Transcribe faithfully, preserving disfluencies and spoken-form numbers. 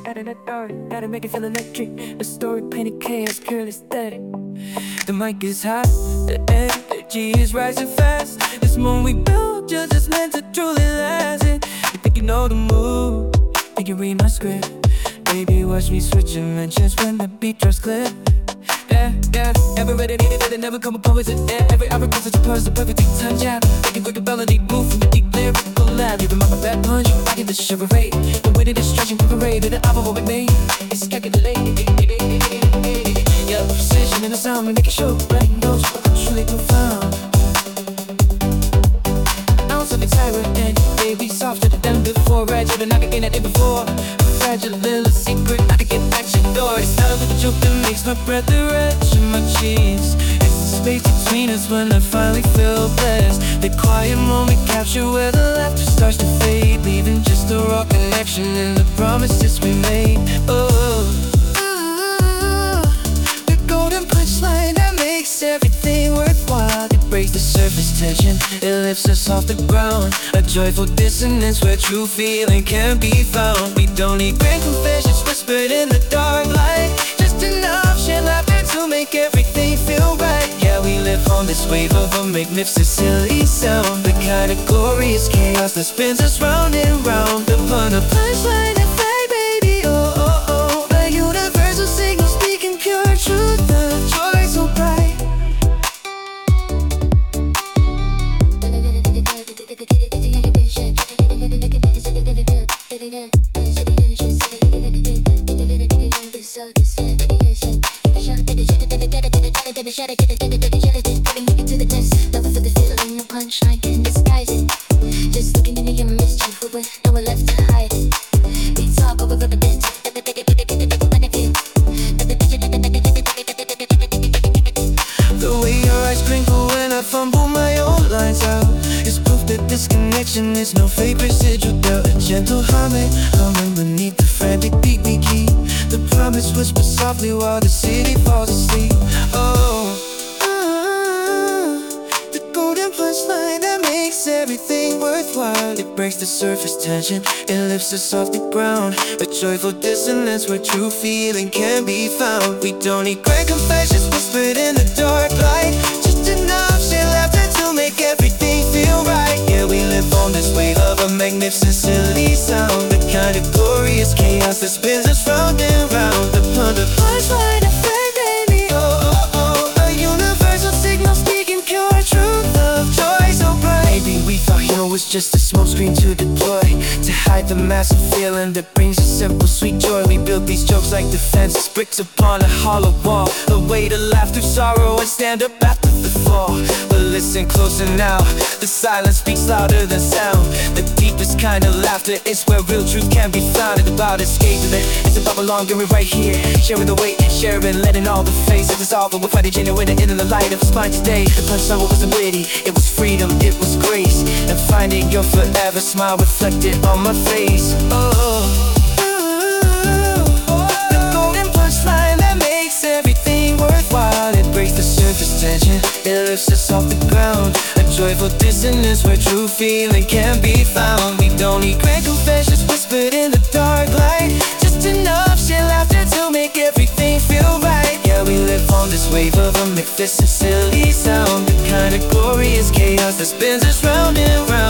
out in the dark, gotta make it feel electric. A story painted chaos, girl, it's static. The mic is hot, the energy is rising fast. This moment we built just is meant to truly last. And you think you know the move, think you read my script. Baby, watch me switch dimensions when the beat drops clear. Yeah, yeah, ever ready, needed it, never come upon with it. Yeah, every hour comes into purse, the perfect time jab. Making quick ability, move from the deep lyrical lab. You remember my bad punch, I get the shiver rate. The way that it's stretching, parade, the album what we made. It's calculated. Yeah, precision in the sound, we make it show. Writing notes, truly profound. Ounce of excitement, and baby, softer than before. Fragile, and I can get it before. Fragile little secret, I can get back to your door. It's not a little joke that makes my breath retch in my cheeks. It's the space between us when I finally feel blessed. The quiet moment captured where the laughter starts to fade, leaving just a raw connection and the promises we made. Oh, the golden punchline that makes everything worthwhile. It breaks the surface tension, it lifts us off the ground. A joyful dissonance where true feeling can't be found. We don't need grand confessions whispered in the dark light, just enough shared laughter to make everything feel right. Yeah, we live on this wave of a magnificent silly sound, the kind of glorious chaos that spins us round and round. Upon a punchline that fade, baby, oh, oh, oh. A universal signal speaking pure truth, the joy so bright. Punchline can disguise it. Just looking into your mischief, but with no one left to hide it. We talk over evidence. The way your eyes crinkle when I fumble my own lines out is proof that this connection is no fake residual doubt. A gentle humming, humming beneath the frantic beat we keep. The promise whisper softly while the city falls asleep. Oh, punchline that makes everything worthwhile. It breaks the surface tension, it lifts us off the ground. A joyful dissonance where true feeling can be found. We don't need great confessions whispered in the dark light, just enough shared laughter to make everything feel right. Yeah, we live on this wave of a magnificent silly sound, the kind of glorious chaos that spins us round and round. Upon the punchline of fame, baby, oh, oh, oh. A universal signal speaking pure truth. Maybe we thought humor was just a smokescreen to deploy, to hide the massive feeling that brings a simple sweet joy. We built these jokes like defenses, bricks upon a hollow wall, a way to laugh through sorrow and stand up after the fall. But listen closer now, the silence speaks louder than sound. The deepest kind of laughter is where real truth can be found. It's about escaping it, it's about belonging right here, sharing the weight, sharing, letting all the faces dissolve. We're fighting genuine in the light of spine today. The punchline wasn't witty, it was freedom, it was grace, and finding your forever smile reflected on my face. Oh, the golden punchline that makes everything worthwhile. It breaks the surface tension, it lifts us off the ground. A joyful dissonance where true feeling can be found. We don't need grand confessions whispered in the dark light, just enough shared laughter to make everything feel right. Yeah, we live on this wave of a magnificent silly sound, the kind of glorious chaos that spins us round and round.